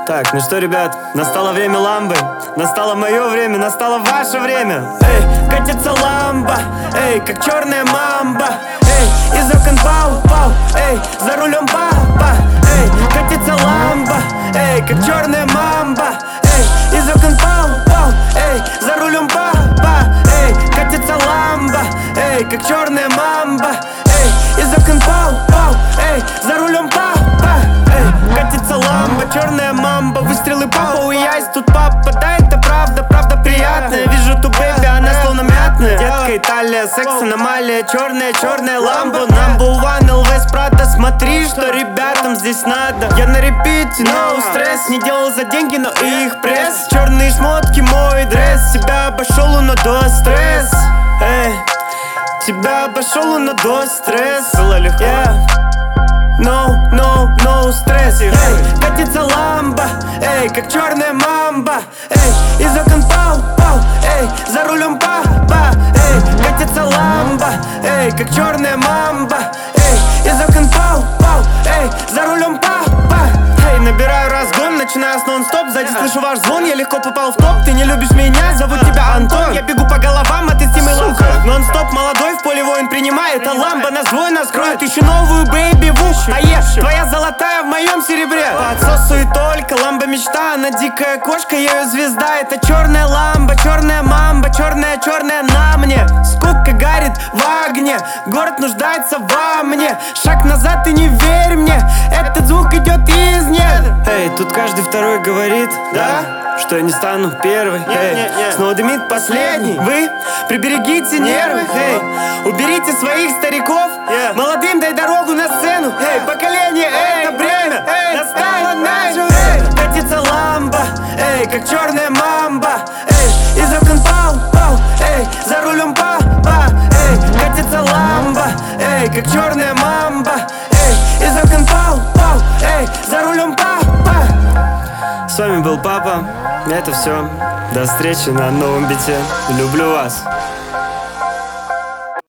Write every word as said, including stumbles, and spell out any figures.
Так, ну что, ребят, настало время ламбы. Настало мое время, настало ваше время. Эй, катится ламба, эй, как черная мамба. Эй, из окон пау, пау, эй, за рулем папа. Эй, катится ламба, эй, как черная мамба. Эй, из окон пау, пау, эй, за рулем папа. Эй, катится ламба, эй, как черная мамба. Эй, из окон пау, пау, эй, за рулем папа. Эй, катится ламба, черная мамба. Выстрелы папа, уясь, тут папа. Да, это правда, правда приятная. Вижу ту бэби, она словно мятная. Детка Италия, секс, аномалия. Черная, черная ламба. Number one, эл ви с Prada. Смотри, что ребятам здесь надо. Я на репите, no стресс. Не делал за деньги, но их пресс. Черные шмотки, мой дресс. Себя обошел, но до стресс. Эй, тебя обошел, но до стресс. Было легко. Yeah. No, no, no стресс. Эй, катится ламба, эй, как черная мамба. Эй, из окон пау, пау, эй, за рулем папа. Эй, катится ламба, эй, как черная мамба. Эй, из окон пау, пау, эй, за рулем папа. Эй, набираю разгон, начинаю с нон-стоп. Сзади слышу ваш звон, я легко попал в топ. Ты не любишь меня, зовут тебя Антон. Я бегу по головам, а ты с темой лука. Нон-стоп, молодой, в поле воин принимает. А ламба нас двое наскроет, ищу новую бэйби в ухо. А я, твоя золотая в моем серебре. По отсосу и только, ламба мечта. Она дикая кошка, я ее звезда. Это черная ламба, черная мамба. Черная, черная на мне. Скука горит в огне. Город нуждается во мне. Шаг назад и не верь мне. Этот звук идет из недр. Эй, тут каждый второй говорит, да, что я не стану первый. Эй, снова дымит последний. Вы приберегите нервы. Эй, уберите своих стариков. Молодым дай дорогу на сцену. Эй, поколение, эй, это время. Эй, настало наше время. Катится ламба, эй, как черная мамба. Эй, из окон пау, пау, эй, за рулем папа. Эй, катится ламба, эй, как черная мамба. Эй, из окон пау, пау, эй, за рулем папа. С вами был папа. Это все. До встречи на новом бите. Люблю вас.